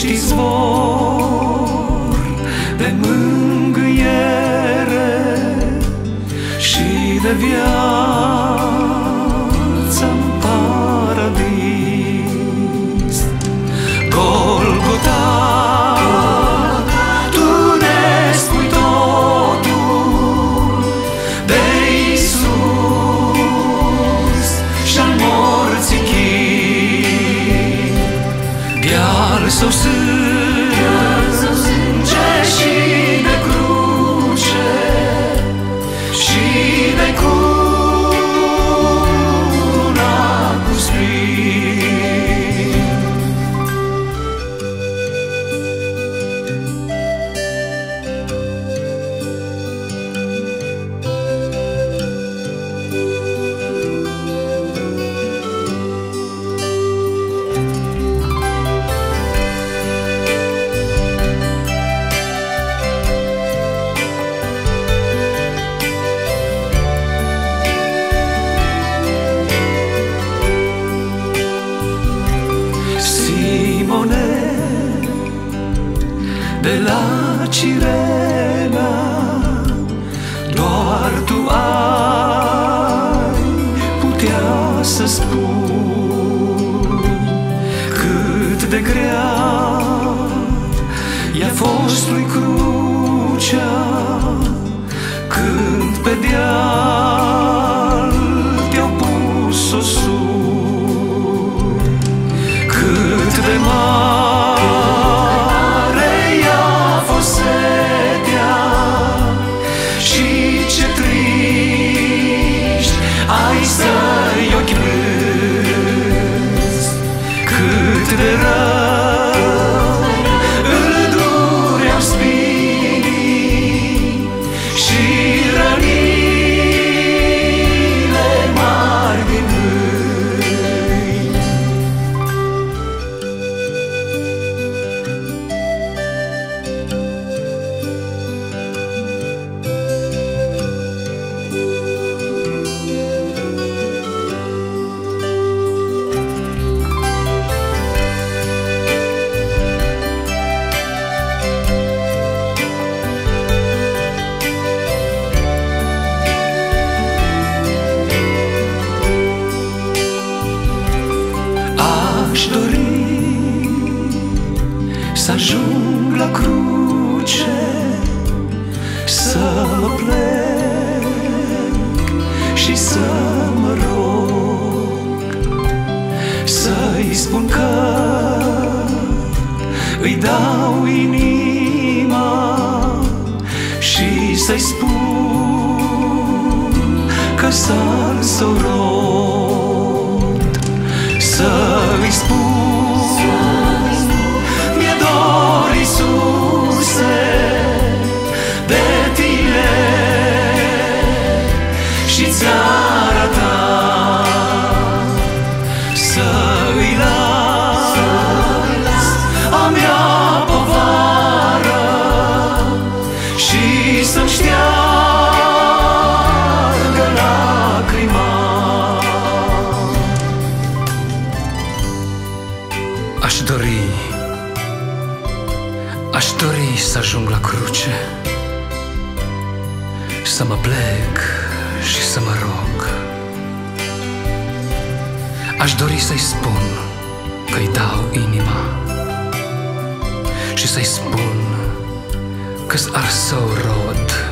ești izvor de mângâiere și de viață-n paradis. Golgota, tu ne spui totul de Iisus și-al morții chin, de-al său sânge și de cruce și de curuna cu spin. De la Cirena, doar tu ai putea să spui cât de grea i-a fost lui crucea, când pe deal te-au pus-o sus, cât de mare să-i ochi râzi, cât de rău îl dureau spinii și rănile mari din mâini. Aș dori să ajung la cruce, să mă plec și să mă rog, să-i spun că îi dau inima și să-i spun că s-ar să-o rod, să-i spun mi-e dor, Iisuse, de tine și țara ta, să-i las a mea povară și să-mi șteargă lacrima. Aș dori să ajung la cruce, să mă plec și să mă rog. Aș dori să-i spun că-i dau inima și să-i spun că-s ar să-o rod.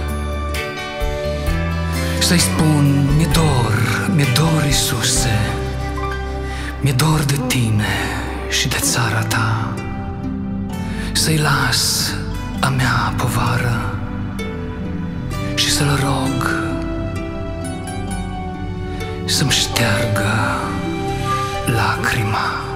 Să-i spun mi-e dor, Iisuse, mi-e dor de tine și de țara ta. Să-i las a mea povară și să-l rog să-mi șteargă lacrima.